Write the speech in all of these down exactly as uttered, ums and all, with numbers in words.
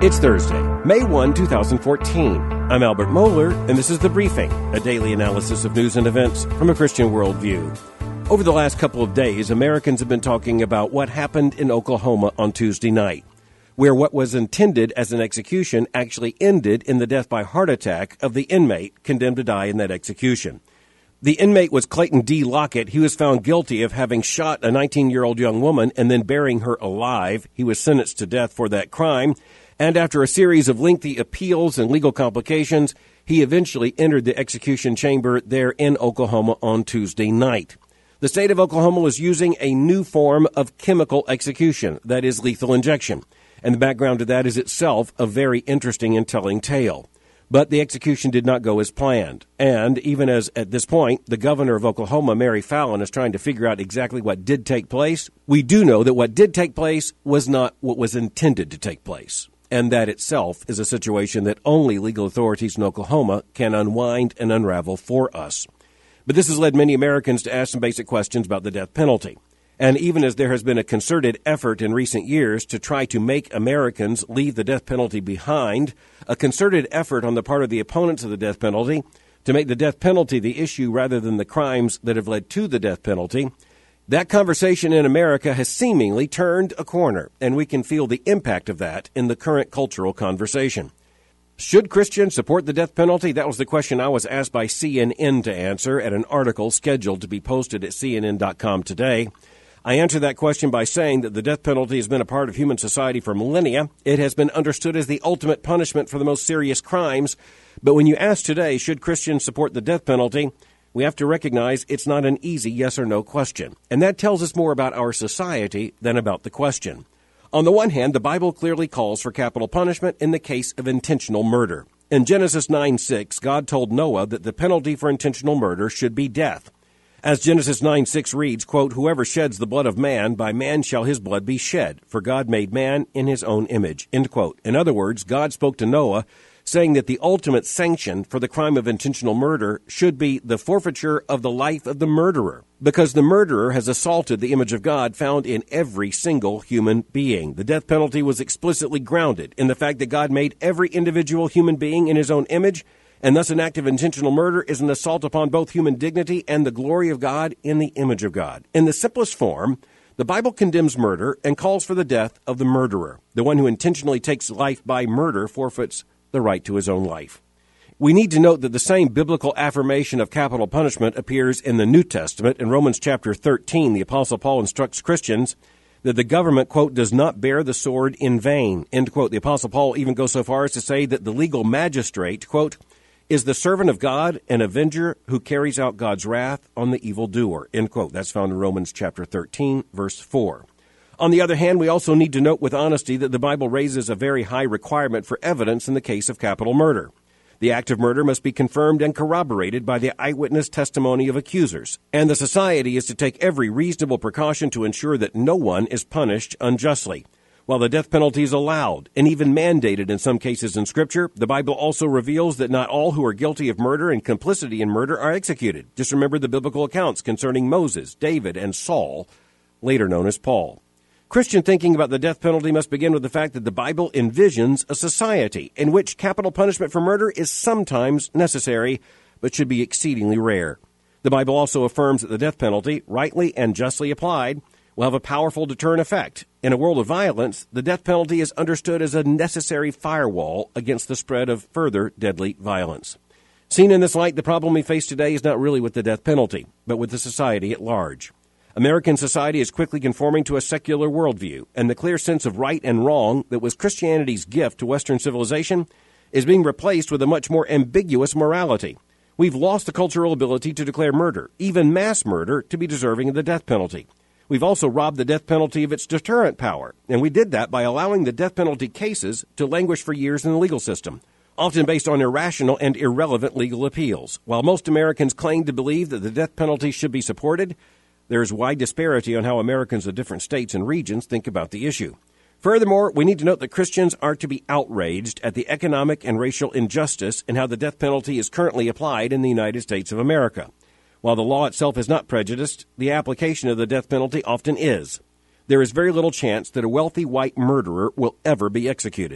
It's Thursday, May first, two thousand fourteen. I'm Albert Mohler, and this is The Briefing, a daily analysis of news and events from a Christian worldview. Over the last couple of days, Americans have been talking about what happened in Oklahoma on Tuesday night, where what was intended as an execution actually ended in the death by heart attack of the inmate condemned to die in that execution. The inmate was Clayton D. Lockett. He was found guilty of having shot a nineteen-year-old young woman and then burying her alive. He was sentenced to death for that crime. And after a series of lengthy appeals and legal complications, he eventually entered the execution chamber there in Oklahoma on Tuesday night. The state of Oklahoma was using a new form of chemical execution, that is lethal injection. And the background to that is itself a very interesting and telling tale. But the execution did not go as planned. And even as, at this point, the governor of Oklahoma, Mary Fallin, is trying to figure out exactly what did take place, we do know that what did take place was not what was intended to take place. And that itself is a situation that only legal authorities in Oklahoma can unwind and unravel for us. But this has led many Americans to ask some basic questions about the death penalty. And even as there has been a concerted effort in recent years to try to make Americans leave the death penalty behind, a concerted effort on the part of the opponents of the death penalty to make the death penalty the issue rather than the crimes that have led to the death penalty, that conversation in America has seemingly turned a corner, and we can feel the impact of that in the current cultural conversation. Should Christians support the death penalty? That was the question I was asked by C N N to answer at an article scheduled to be posted at C N N dot com today. I answered that question by saying that the death penalty has been a part of human society for millennia. It has been understood as the ultimate punishment for the most serious crimes. But when you ask today, should Christians support the death penalty, we have to recognize it's not an easy yes or no question. And that tells us more about our society than about the question. On the one hand, the Bible clearly calls for capital punishment in the case of intentional murder. In Genesis nine six, God told Noah that the penalty for intentional murder should be death. As Genesis nine six reads, quote, "Whoever sheds the blood of man, by man shall his blood be shed, for God made man in his own image," end quote. In other words, God spoke to Noah, saying that the ultimate sanction for the crime of intentional murder should be the forfeiture of the life of the murderer, because the murderer has assaulted the image of God found in every single human being. The death penalty was explicitly grounded in the fact that God made every individual human being in his own image, and thus an act of intentional murder is an assault upon both human dignity and the glory of God in the image of God. In the simplest form, the Bible condemns murder and calls for the death of the murderer. The one who intentionally takes life by murder forfeits the right to his own life. We need to note that the same biblical affirmation of capital punishment appears in the New Testament. In Romans chapter thirteen, the Apostle Paul instructs Christians that the government, quote, "does not bear the sword in vain," end quote. The Apostle Paul even goes so far as to say that the legal magistrate, quote, "is the servant of God, an avenger who carries out God's wrath on the evildoer," end quote. That's found in Romans chapter thirteen, verse four. On the other hand, we also need to note with honesty that the Bible raises a very high requirement for evidence in the case of capital murder. The act of murder must be confirmed and corroborated by the eyewitness testimony of accusers, and the society is to take every reasonable precaution to ensure that no one is punished unjustly. While the death penalty is allowed and even mandated in some cases in Scripture, the Bible also reveals that not all who are guilty of murder and complicity in murder are executed. Just remember the biblical accounts concerning Moses, David, and Saul, later known as Paul. Christian thinking about the death penalty must begin with the fact that the Bible envisions a society in which capital punishment for murder is sometimes necessary, but should be exceedingly rare. The Bible also affirms that the death penalty, rightly and justly applied, will have a powerful deterrent effect. In a world of violence, the death penalty is understood as a necessary firewall against the spread of further deadly violence. Seen in this light, the problem we face today is not really with the death penalty, but with the society at large. American society is quickly conforming to a secular worldview, and the clear sense of right and wrong that was Christianity's gift to Western civilization is being replaced with a much more ambiguous morality. We've lost the cultural ability to declare murder, even mass murder, to be deserving of the death penalty. We've also robbed the death penalty of its deterrent power, and we did that by allowing the death penalty cases to languish for years in the legal system, often based on irrational and irrelevant legal appeals. While most Americans claim to believe that the death penalty should be supported, there is wide disparity on how Americans of different states and regions think about the issue. Furthermore, we need to note that Christians are to be outraged at the economic and racial injustice in how the death penalty is currently applied in the United States of America. While the law itself is not prejudiced, the application of the death penalty often is. There is very little chance that a wealthy white murderer will ever be executed.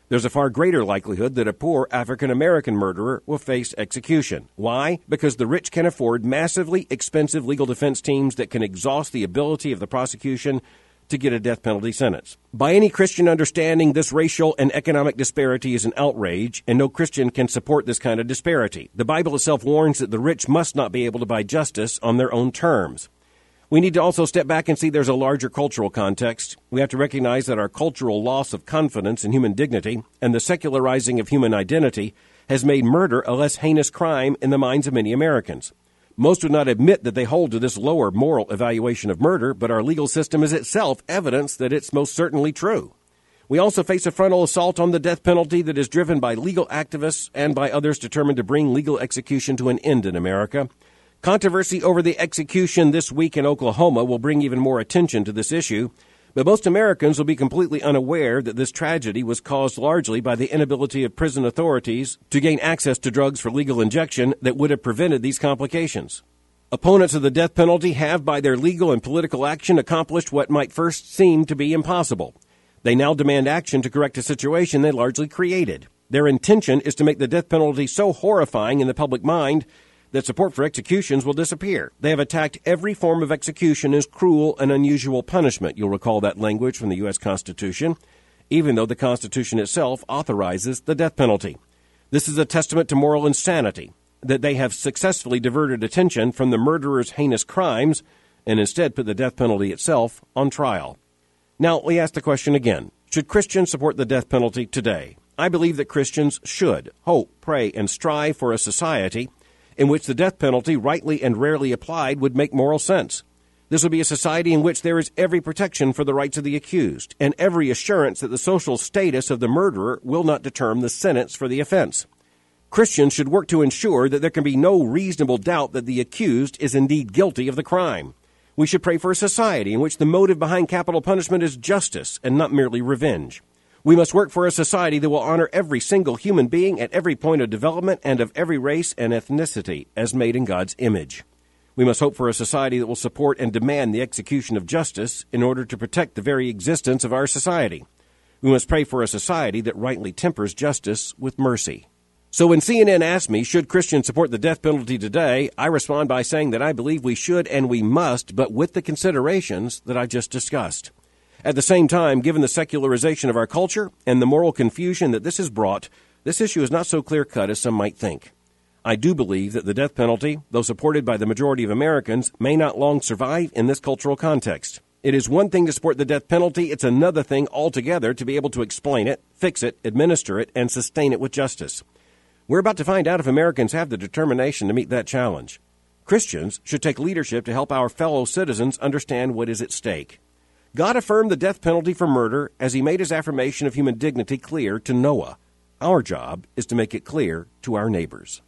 There's a far greater likelihood that a poor African-American murderer will face execution. Why? Because the rich can afford massively expensive legal defense teams that can exhaust the ability of the prosecution to get a death penalty sentence. By any Christian understanding, this racial and economic disparity is an outrage, and no Christian can support this kind of disparity. The Bible itself warns that the rich must not be able to buy justice on their own terms. We need to also step back and see there's a larger cultural context. We have to recognize that our cultural loss of confidence in human dignity and the secularizing of human identity has made murder a less heinous crime in the minds of many Americans. Most would not admit that they hold to this lower moral evaluation of murder, but our legal system is itself evidence that it's most certainly true. We also face a frontal assault on the death penalty that is driven by legal activists and by others determined to bring legal execution to an end in America. Controversy over the execution this week in Oklahoma will bring even more attention to this issue, but most Americans will be completely unaware that this tragedy was caused largely by the inability of prison authorities to gain access to drugs for legal injection that would have prevented these complications. Opponents of the death penalty have, by their legal and political action, accomplished what might first seem to be impossible. They now demand action to correct a situation they largely created. Their intention is to make the death penalty so horrifying in the public mind that support for executions will disappear. They have attacked every form of execution as cruel and unusual punishment. You'll recall that language from the U S Constitution, even though the Constitution itself authorizes the death penalty. This is a testament to moral insanity, that they have successfully diverted attention from the murderer's heinous crimes and instead put the death penalty itself on trial. Now, we ask the question again, should Christians support the death penalty today? I believe that Christians should hope, pray, and strive for a society in which the death penalty, rightly and rarely applied, would make moral sense. This would be a society in which there is every protection for the rights of the accused and every assurance that the social status of the murderer will not determine the sentence for the offense. Christians should work to ensure that there can be no reasonable doubt that the accused is indeed guilty of the crime. We should pray for a society in which the motive behind capital punishment is justice and not merely revenge. We must work for a society that will honor every single human being at every point of development and of every race and ethnicity as made in God's image. We must hope for a society that will support and demand the execution of justice in order to protect the very existence of our society. We must pray for a society that rightly tempers justice with mercy. So when C N N asked me, should Christians support the death penalty today, I respond by saying that I believe we should and we must, but with the considerations that I just discussed. At the same time, given the secularization of our culture and the moral confusion that this has brought, this issue is not so clear-cut as some might think. I do believe that the death penalty, though supported by the majority of Americans, may not long survive in this cultural context. It is one thing to support the death penalty, it's another thing altogether to be able to explain it, fix it, administer it, and sustain it with justice. We're about to find out if Americans have the determination to meet that challenge. Christians should take leadership to help our fellow citizens understand what is at stake. God affirmed the death penalty for murder as he made his affirmation of human dignity clear to Noah. Our job is to make it clear to our neighbors.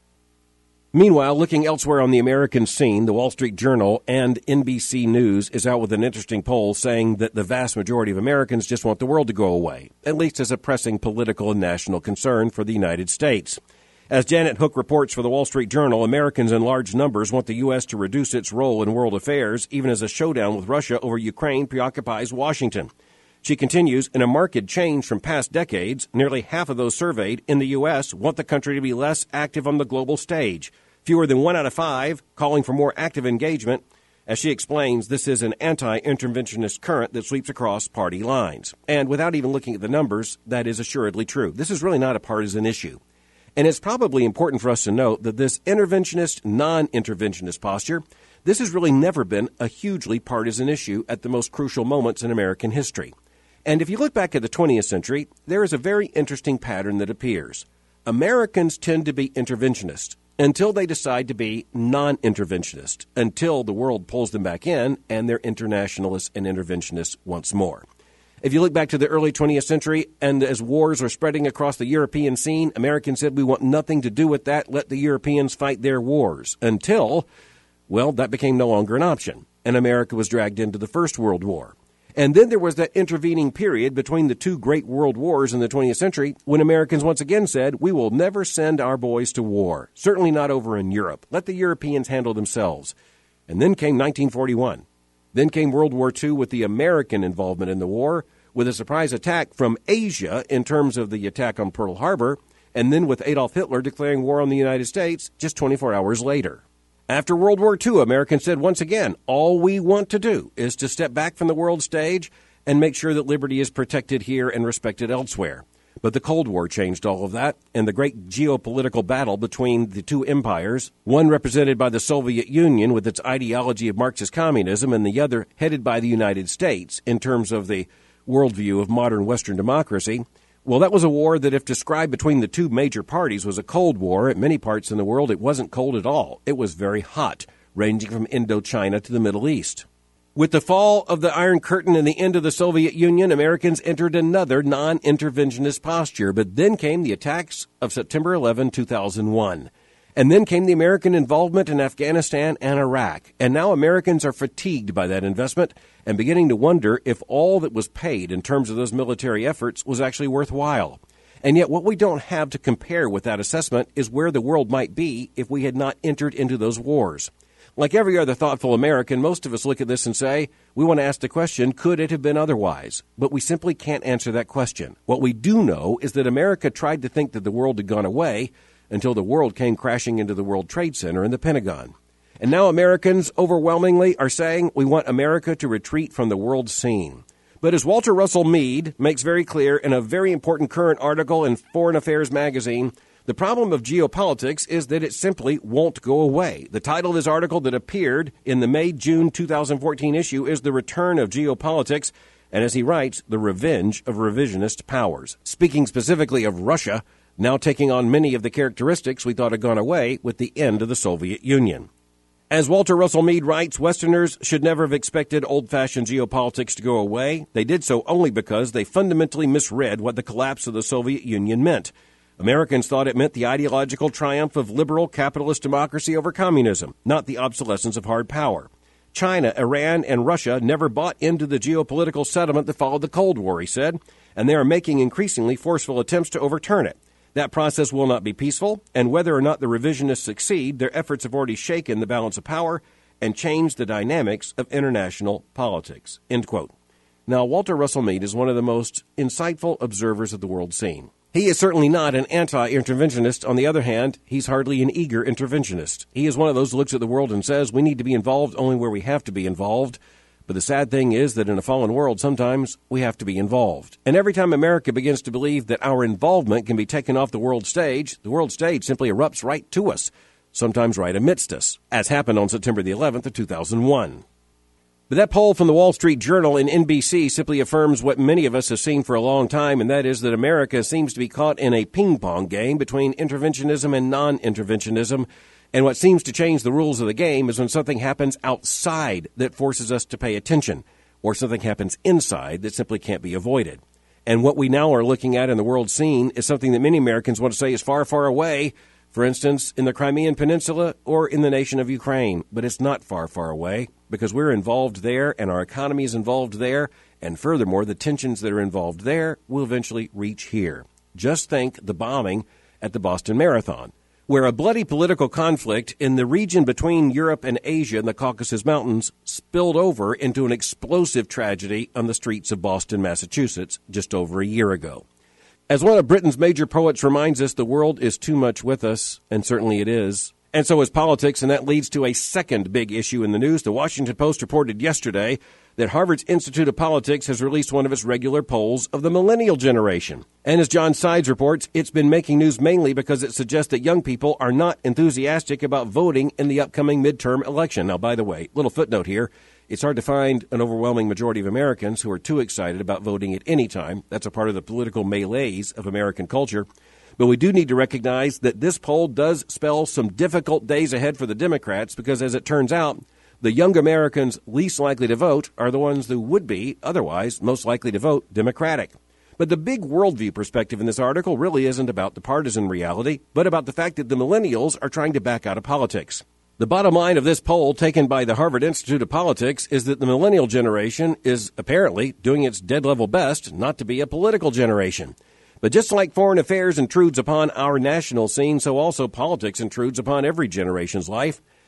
Meanwhile, looking elsewhere on the American scene, the Wall Street Journal and N B C News is out with an interesting poll saying that the vast majority of Americans just want the world to go away, at least as a pressing political and national concern for the United States. As Janet Hook reports for the Wall Street Journal, Americans in large numbers want the U S to reduce its role in world affairs, even as a showdown with Russia over Ukraine preoccupies Washington. She continues, in a marked change from past decades, nearly half of those surveyed in the U S want the country to be less active on the global stage. Fewer than one out of five calling for more active engagement. As she explains, this is an anti-interventionist current that sweeps across party lines. And without even looking at the numbers, that is assuredly true. This is really not a partisan issue. And it's probably important for us to note that this interventionist, non-interventionist posture, this has really never been a hugely partisan issue at the most crucial moments in American history. And if you look back at the twentieth century, there is a very interesting pattern that appears. Americans tend to be interventionist until they decide to be non-interventionist, until the world pulls them back in and they're internationalists and interventionists once more. If you look back to the early twentieth century, and as wars were spreading across the European scene, Americans said, we want nothing to do with that, let the Europeans fight their wars, until, well, that became no longer an option, and America was dragged into the First World War. And then there was that intervening period between the two great world wars in the twentieth century, when Americans once again said, we will never send our boys to war, certainly not over in Europe. Let the Europeans handle themselves. And then came nineteen forty-one. Then came World War Two with the American involvement in the war, with a surprise attack from Asia in terms of the attack on Pearl Harbor, and then with Adolf Hitler declaring war on the United States just twenty-four hours later. After World War Two, Americans said once again, all we want to do is to step back from the world stage and make sure that liberty is protected here and respected elsewhere. But the Cold War changed all of that, and the great geopolitical battle between the two empires, one represented by the Soviet Union with its ideology of Marxist communism, and the other headed by the United States in terms of the worldview of modern Western democracy. Well, that was a war that, if described between the two major parties, was a Cold War. At many parts in the world, it wasn't cold at all. It was very hot, ranging from Indochina to the Middle East. With the fall of the Iron Curtain and the end of the Soviet Union, Americans entered another non-interventionist posture. But then came the attacks of September eleventh, two thousand one. And then came the American involvement in Afghanistan and Iraq. And now Americans are fatigued by that investment and beginning to wonder if all that was paid in terms of those military efforts was actually worthwhile. And yet what we don't have to compare with that assessment is where the world might be if we had not entered into those wars. Like every other thoughtful American, most of us look at this and say, we want to ask the question, could it have been otherwise? But we simply can't answer that question. What we do know is that America tried to think that the world had gone away until the world came crashing into the World Trade Center and the Pentagon. And now Americans overwhelmingly are saying we want America to retreat from the world scene. But as Walter Russell Mead makes very clear in a very important current article in Foreign Affairs magazine, the problem of geopolitics is that it simply won't go away. The title of this article that appeared in the May-June two thousand fourteen issue is The Return of Geopolitics, and as he writes, the revenge of revisionist powers. Speaking specifically of Russia, now taking on many of the characteristics we thought had gone away with the end of the Soviet Union. As Walter Russell Mead writes, Westerners should never have expected old-fashioned geopolitics to go away. They did so only because they fundamentally misread what the collapse of the Soviet Union meant. Americans thought it meant the ideological triumph of liberal capitalist democracy over communism, not the obsolescence of hard power. China, Iran, and Russia never bought into the geopolitical settlement that followed the Cold War, he said, and they are making increasingly forceful attempts to overturn it. That process will not be peaceful, and whether or not the revisionists succeed, their efforts have already shaken the balance of power and changed the dynamics of international politics. End quote. Now, Walter Russell Mead is one of the most insightful observers of the world scene. He is certainly not an anti-interventionist. On the other hand, he's hardly an eager interventionist. He is one of those who looks at the world and says, we need to be involved only where we have to be involved. But the sad thing is that in a fallen world, sometimes we have to be involved. And every time America begins to believe that our involvement can be taken off the world stage, the world stage simply erupts right to us, sometimes right amidst us, as happened on September the eleventh of two thousand one. But that poll from the Wall Street Journal and N B C simply affirms what many of us have seen for a long time, and that is that America seems to be caught in a ping-pong game between interventionism and non-interventionism. And what seems to change the rules of the game is when something happens outside that forces us to pay attention, or something happens inside that simply can't be avoided. And what we now are looking at in the world scene is something that many Americans want to say is far, far away, for instance, in the Crimean Peninsula or in the nation of Ukraine. But it's not far, far away, because we're involved there and our economy is involved there. And furthermore, the tensions that are involved there will eventually reach here. Just think the bombing at the Boston Marathon, where a bloody political conflict in the region between Europe and Asia in the Caucasus Mountains spilled over into an explosive tragedy on the streets of Boston, Massachusetts, just over a year ago. As one of Britain's major poets reminds us, the world is too much with us, and certainly it is. And so is politics, and that leads to a second big issue in the news. The Washington Post reported yesterday that Harvard's Institute of Politics has released one of its regular polls of the millennial generation. And as John Sides reports, it's been making news mainly because it suggests that young people are not enthusiastic about voting in the upcoming midterm election. Now, by the way, little footnote here, it's hard to find an overwhelming majority of Americans who are too excited about voting at any time. That's a part of the political melees of American culture. But we do need to recognize that this poll does spell some difficult days ahead for the Democrats because, as it turns out, the young Americans least likely to vote are the ones who would be, otherwise, most likely to vote Democratic. But the big worldview perspective in this article really isn't about the partisan reality, but about the fact that the millennials are trying to back out of politics. The bottom line of this poll taken by the Harvard Institute of Politics is that the millennial generation is apparently doing its dead-level best not to be a political generation. But just like foreign affairs intrudes upon our national scene, so also politics intrudes upon every generation's life.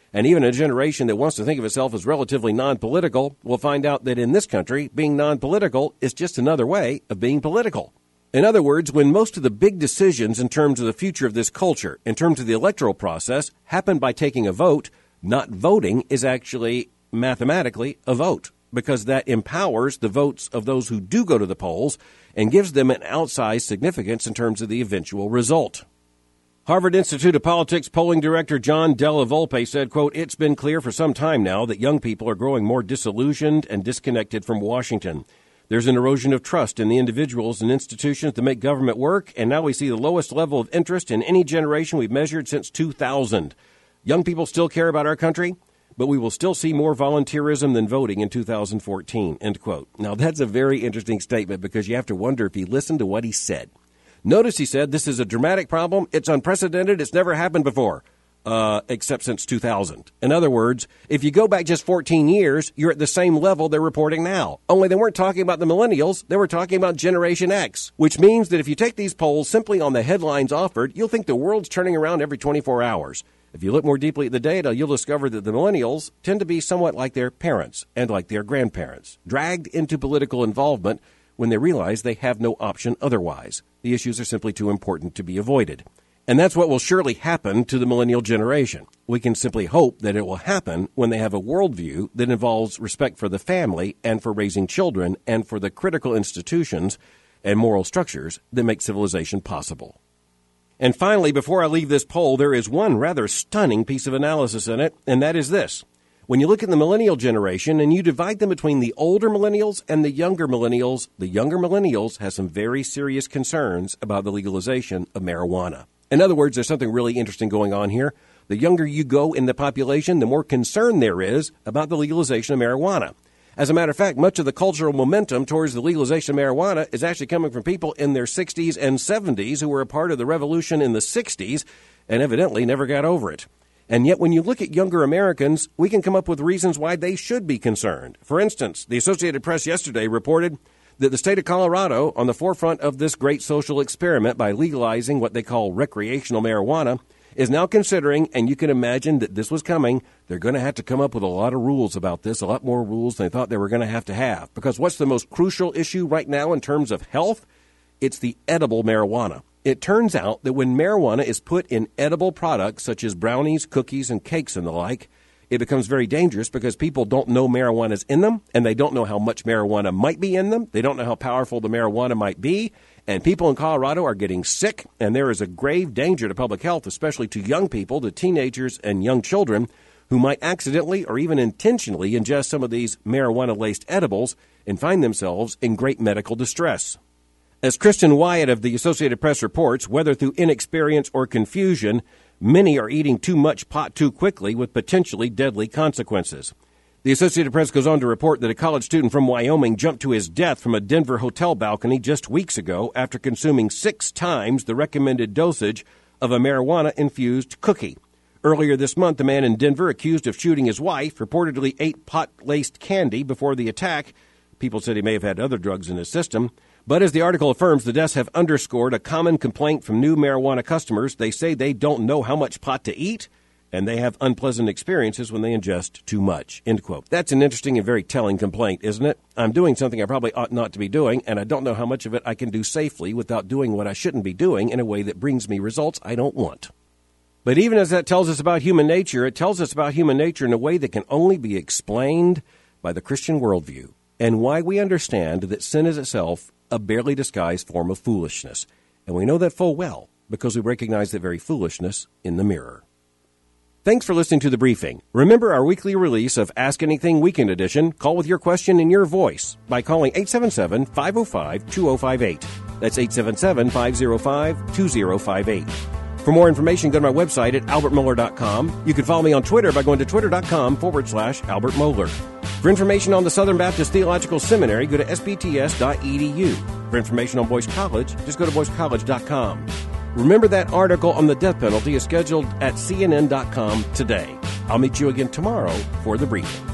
And even a generation that wants to think of itself as relatively non-political will find out that in this country, being non-political is just another way of being political. In other words, when most of the big decisions in terms of the future of this culture, in terms of the electoral process, happen by taking a vote, not voting is actually mathematically a vote, because that empowers the votes of those who do go to the polls and gives them an outsized significance in terms of the eventual result. Harvard Institute of Politics polling director John Della Volpe said, quote, "It's been clear for some time now that young people are growing more disillusioned and disconnected from Washington. There's an erosion of trust in the individuals and institutions that make government work, and now we see the lowest level of interest in any generation we've measured since two thousand. Young people still care about our country, but we will still see more volunteerism than voting in two thousand fourteen, end quote. Now, that's a very interesting statement because you have to wonder if he listened to what he said. Notice he said, this is a dramatic problem. It's unprecedented. It's never happened before, uh, except since two thousand. In other words, if you go back just fourteen years, you're at the same level they're reporting now. Only they weren't talking about the millennials. They were talking about Generation X, which means that if you take these polls simply on the headlines offered, you'll think the world's turning around every twenty-four hours. If you look more deeply at the data, you'll discover that the millennials tend to be somewhat like their parents and like their grandparents, dragged into political involvement when they realize they have no option otherwise. The issues are simply too important to be avoided. And that's what will surely happen to the millennial generation. We can simply hope that it will happen when they have a worldview that involves respect for the family and for raising children and for the critical institutions and moral structures that make civilization possible. And finally, before I leave this poll, there is one rather stunning piece of analysis in it, and that is this. When you look at the millennial generation and you divide them between the older millennials and the younger millennials, the younger millennials have some very serious concerns about the legalization of marijuana. In other words, there's something really interesting going on here. The younger you go in the population, the more concern there is about the legalization of marijuana. As a matter of fact, much of the cultural momentum towards the legalization of marijuana is actually coming from people in their sixties and seventies who were a part of the revolution in the sixties and evidently never got over it. And yet when you look at younger Americans, we can come up with reasons why they should be concerned. For instance, the Associated Press yesterday reported that the state of Colorado, on the forefront of this great social experiment by legalizing what they call recreational marijuana, is now considering, and you can imagine that this was coming, they're going to have to come up with a lot of rules about this, a lot more rules than they thought they were going to have to have. Because what's the most crucial issue right now in terms of health? It's the edible marijuana. It turns out that when marijuana is put in edible products such as brownies, cookies, and cakes and the like, it becomes very dangerous because people don't know marijuana's in them, and they don't know how much marijuana might be in them. They don't know how powerful the marijuana might be, and people in Colorado are getting sick, and there is a grave danger to public health, especially to young people, to teenagers and young children who might accidentally or even intentionally ingest some of these marijuana-laced edibles and find themselves in great medical distress. As Kristen Wyatt of the Associated Press reports, whether through inexperience or confusion, many are eating too much pot too quickly with potentially deadly consequences. The Associated Press goes on to report that a college student from Wyoming jumped to his death from a Denver hotel balcony just weeks ago after consuming six times the recommended dosage of a marijuana-infused cookie. Earlier this month, a man in Denver accused of shooting his wife reportedly ate pot-laced candy before the attack. People said he may have had other drugs in his system. But as the article affirms, the deaths have underscored a common complaint from new marijuana customers. They say they don't know how much pot to eat, and they have unpleasant experiences when they ingest too much, end quote. That's an interesting and very telling complaint, isn't it? I'm doing something I probably ought not to be doing, and I don't know how much of it I can do safely without doing what I shouldn't be doing in a way that brings me results I don't want. But even as that tells us about human nature, it tells us about human nature in a way that can only be explained by the Christian worldview, and why we understand that sin is itself a barely disguised form of foolishness. And we know that full well because we recognize that very foolishness in the mirror. Thanks for listening to The Briefing. Remember our weekly release of Ask Anything Weekend Edition. Call with your question in your voice by calling eight seven seven, five oh five, two oh five eight. That's eight seven seven, five oh five, two oh five eight. For more information, go to my website at albert mohler dot com. You can follow me on Twitter by going to twitter.com forward slash Albert Mohler. For information on the Southern Baptist Theological Seminary, go to s b t s dot e d u. For information on Boyce College, just go to boyce college dot com. Remember that article on the death penalty is scheduled at c n n dot com today. I'll meet you again tomorrow for The Briefing.